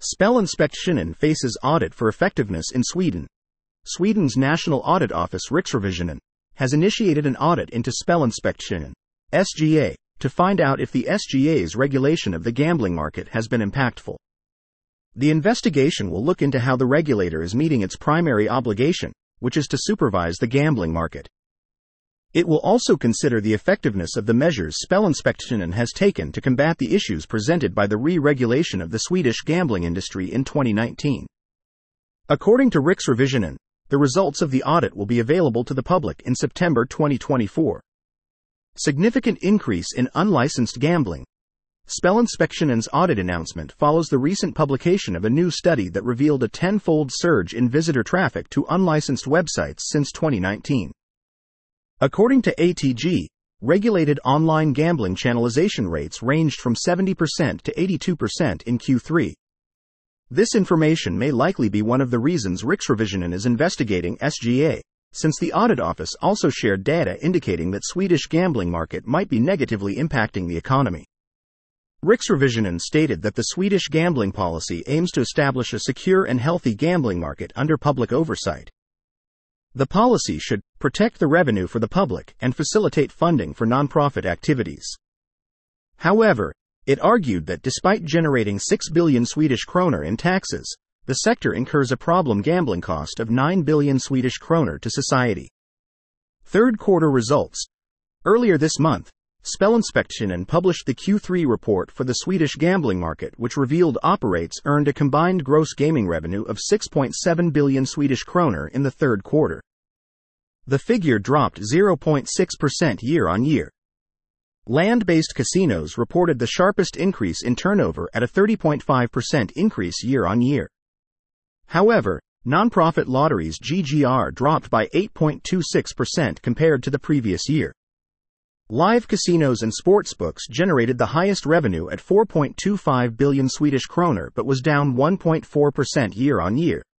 Spelinspektionen faces audit for effectiveness in Sweden. Sweden's National Audit Office Riksrevisionen has initiated an audit into Spelinspektionen, SGA, to find out if the SGA's regulation of the gambling market has been impactful. The investigation will look into how the regulator is meeting its primary obligation, which is to supervise the gambling market. It will also consider the effectiveness of the measures Spelinspektionen has taken to combat the issues presented by the re-regulation of the Swedish gambling industry in 2019. According to Riksrevisionen, the results of the audit will be available to the public in September 2024. Significant increase in unlicensed gambling. Spelinspektionen's audit announcement follows the recent publication of a new study that revealed a tenfold surge in visitor traffic to unlicensed websites since 2019. According to ATG, regulated online gambling channelization rates ranged from 70% to 82% in Q3. This information may likely be one of the reasons Riksrevisionen is investigating SGA, since the audit office also shared data indicating that Swedish gambling market might be negatively impacting the economy. Riksrevisionen stated that the Swedish gambling policy aims to establish a secure and healthy gambling market under public oversight. The policy should protect the revenue for the public and facilitate funding for nonprofit activities. However, it argued that despite generating 6 billion Swedish kronor in taxes, the sector incurs a problem gambling cost of 9 billion Swedish kronor to society. Third quarter results. Earlier this month, Spelinspektionen published the Q3 report for the Swedish gambling market, which revealed operators earned a combined gross gaming revenue of 6.7 billion Swedish kronor in the third quarter. The figure dropped 0.6% year-on-year. Land-based casinos reported the sharpest increase in turnover at a 30.5% increase year-on-year. However, non-profit lotteries GGR dropped by 8.26% compared to the previous year. Live casinos and sportsbooks generated the highest revenue at 4.25 billion Swedish kronor but was down 1.4% year-on-year.